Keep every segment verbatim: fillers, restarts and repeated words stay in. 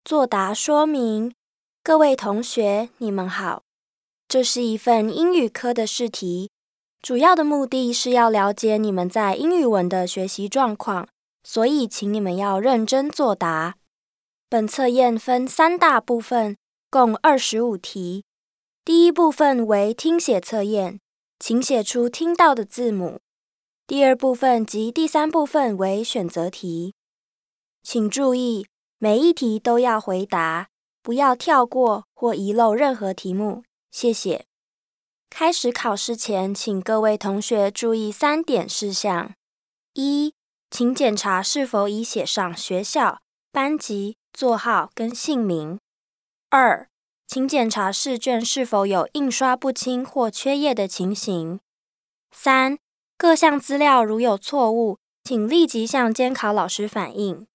作答说明。各位同学，你们好。这是一份英语科的试题，主要的目的是要了解你们在英语文的学习状况，所以请你们要认真作答。本测验分三大部分，共二十五题。第一部分为听写测验，请写出听到的字母。第二部分及第三部分为选择题。请注意，每一题都要回答，不要跳过或遗漏任何题目。谢谢。开始考试前，请各位同学注意三点事项：一、请检查是否已写上学校、班级、座号跟姓名；二、请检查试卷是否有印刷不清或缺页的情形；三、各项资料如有错误，请立即向监考老师反映。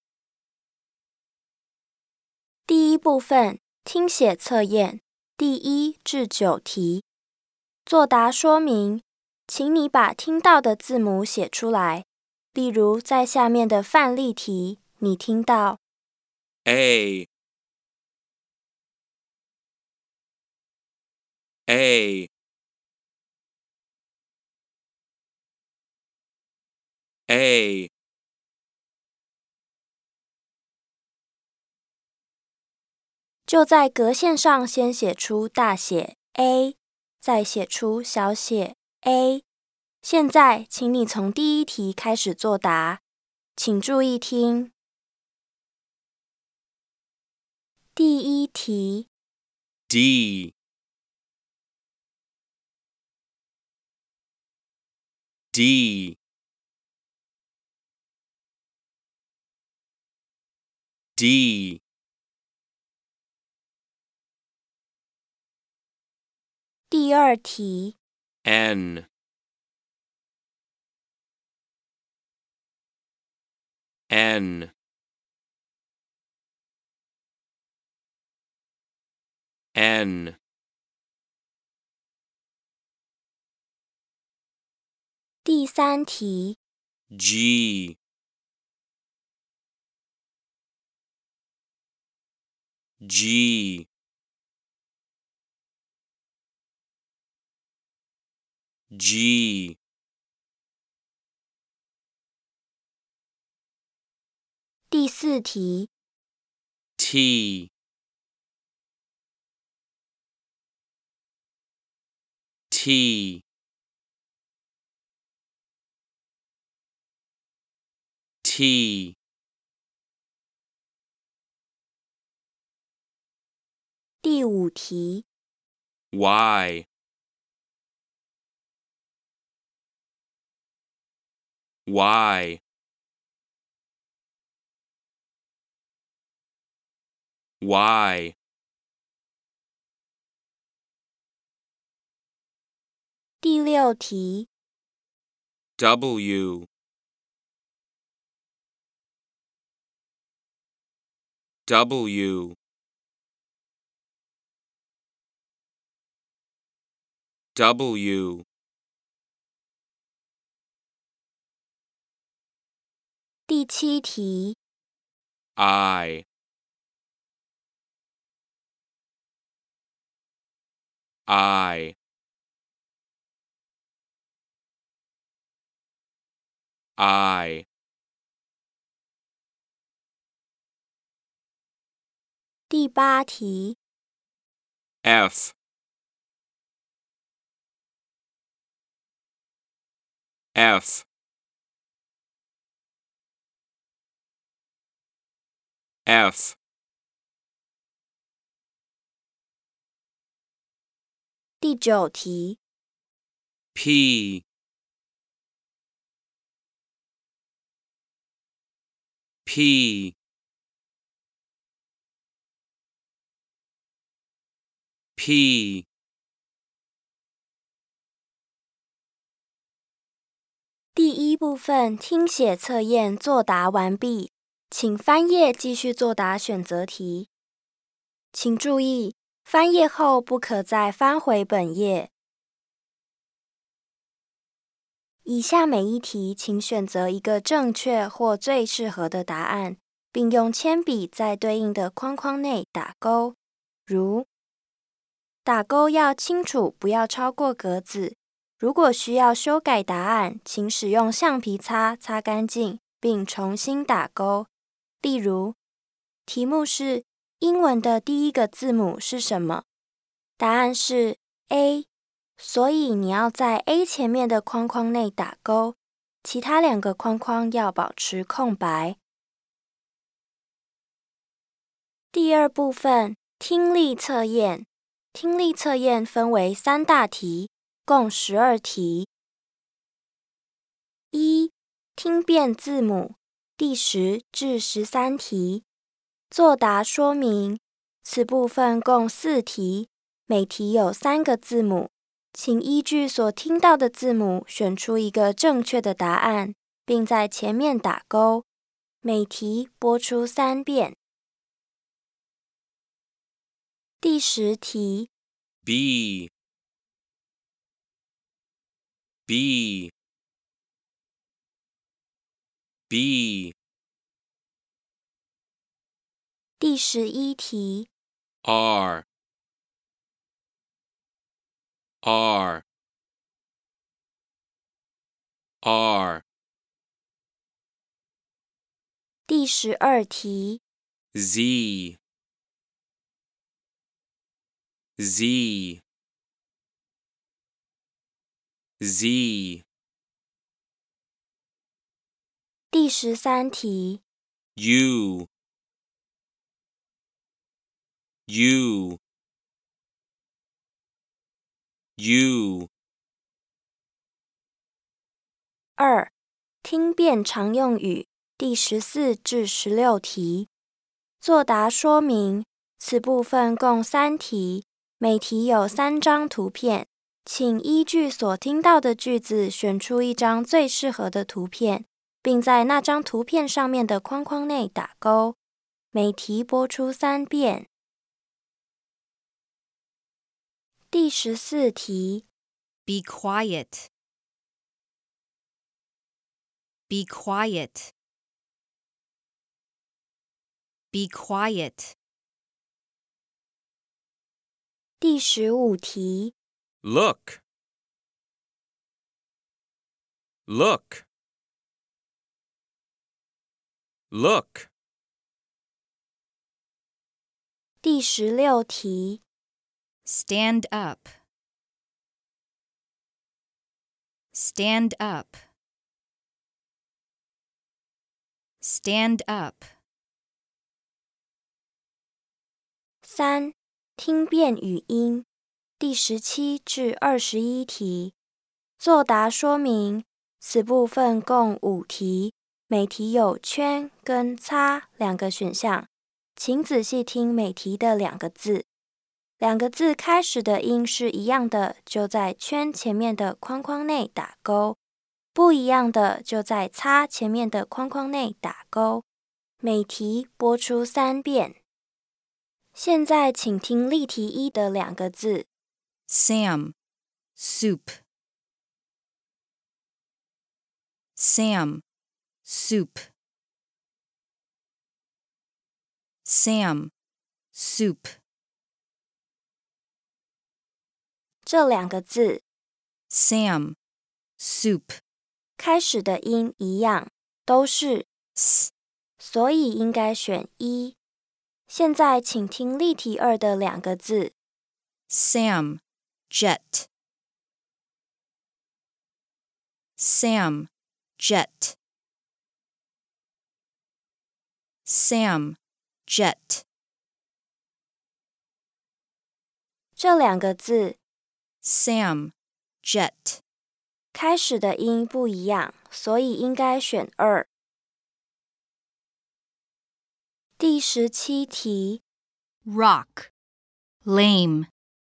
第一部分听写测验第一至九题。作答说明，请你把听到的字母写出来。例如，在下面的范例题，你听到 A A A 就在格线上先写出大写 A， 再写出小写 a。 现在，请你从第一题开始作答，请注意听。第一题 D D D 第二题 N N N 第三题 G G G 第四题 T T T 第五题 Y Y Y 第六题 W W W 第七题 I I I 第八题 F F F 第九题 P P P 第一部分听写测验作答完毕，请翻页继续作答选择题。请注意，翻页后不可再翻回本页。以下每一题，请选择一个正确或最适合的答案， 并用铅笔在对应的框框内打勾，如打勾要清楚，不要超过格子。如果需要修改答案，请使用橡皮擦擦干净，并重新打勾。例如，题目是英文的第一个字母是什么？答案是 A， 所以你要在 A 前面的框框内打勾，其他两个框框要保持空白。第二部分，听力测验。听力测验分为三大题，共十二题。一、听辨字母，第十至十三题。作答说明，此部分共四题，每题有三个字母，请依据所听到的字母选出一个正确的答案，并在前面打勾。每题播出三遍。第十题 B B B 第十一题 R R R 第十二题 Z Z Z 第十三题 U U U 二、听辨常用语，第十四至十六题。作答说明，此部分共三题，每题有三张图片，请依据所听到的句子选出一张最适合的图片，并在那张图片上面的框框内打勾。每题播出三遍。第十四题 Be quiet. Be quiet. Be quiet. 第十五题 Look Look Look 第十六题 Stand up. Stand up. Stand up. 三、听辨语音，第十七至二十一题。作答说明，此部分共五题，每题有圈跟叉两个选项，请仔细听每题的两个字。两个字开始的音是一样的，就在圈前面的框框内打勾；不一样的，就在叉前面的框框内打勾。每题播出三遍。现在请听例题一的两个字 Sam. Soup. Sam. Soup. Sam. Soup. 这两个字 Sam. Soup. 开始的音一样，都是 S. 所以应该选一。现在请听例题二的两个字 Sam. Jet. Sam. Jet. Sam. Jet. 这两个字 Sam. Jet. 开始的音不一样，所以应该选二。第十七题 Rock. Lame.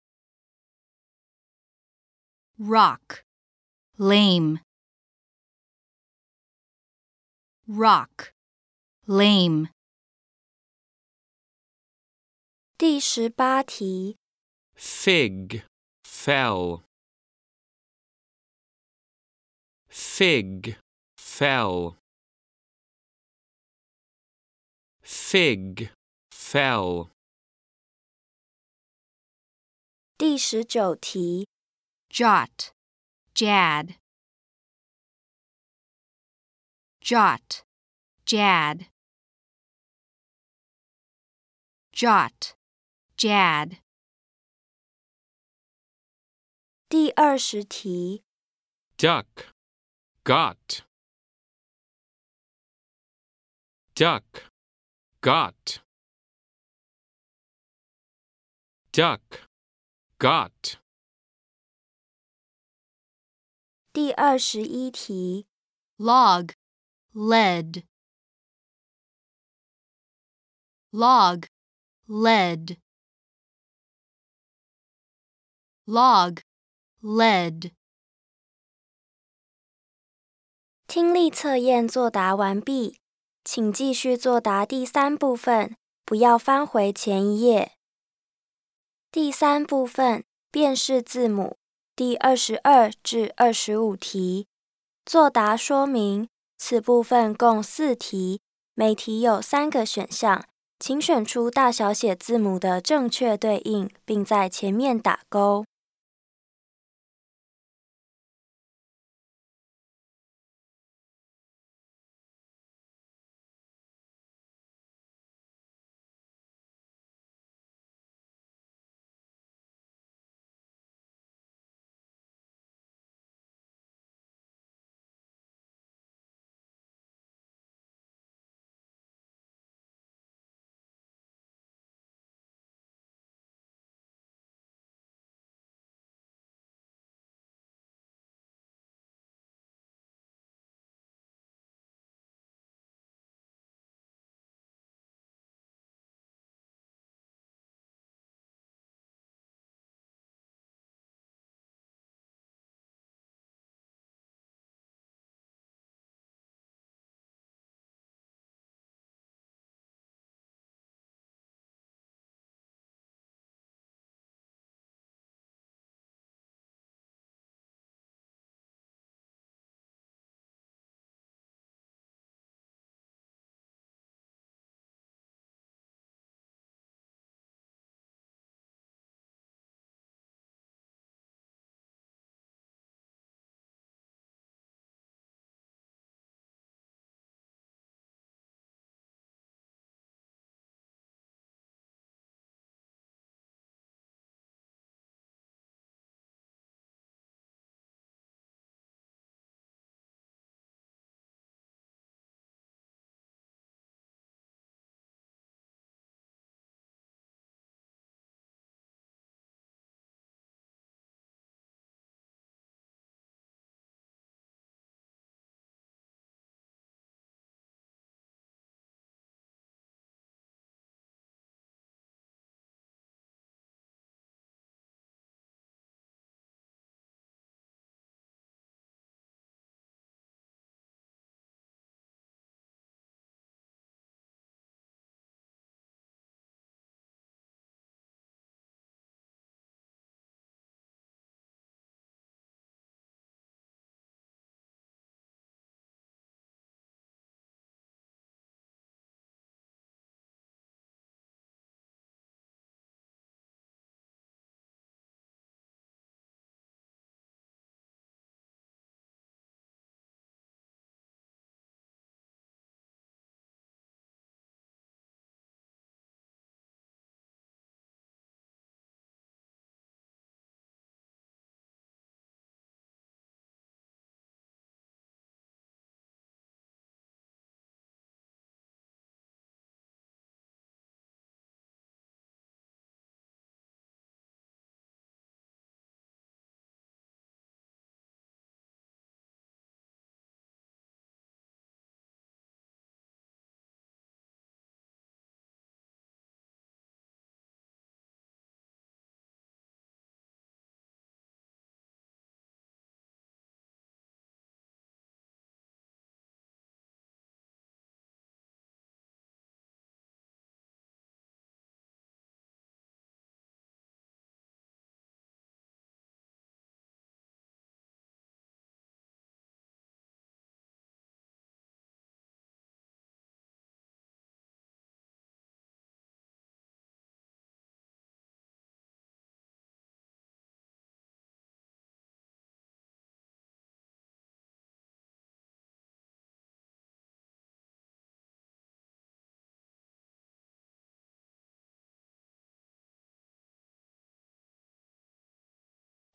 Rock. Lame. Rock. Lame. 第十八题 Fig fell Fig fell fig, fell. 第十九题 jot, jad, jot, jad, jot, jad. 第二十题 duck, got. duck, got. duck, got. 第二十一题 log, lead, log, lead, log, lead. 听力测验作答完毕，请继续作答第三部分，不要翻回前一页。第三部分辨识字母，第二十二至二十五题。作答说明，此部分共四题，每题有三个选项，请选出大小写字母的正确对应，并在前面打勾。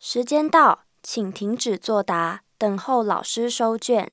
时间到，请停止作答，等候老师收卷。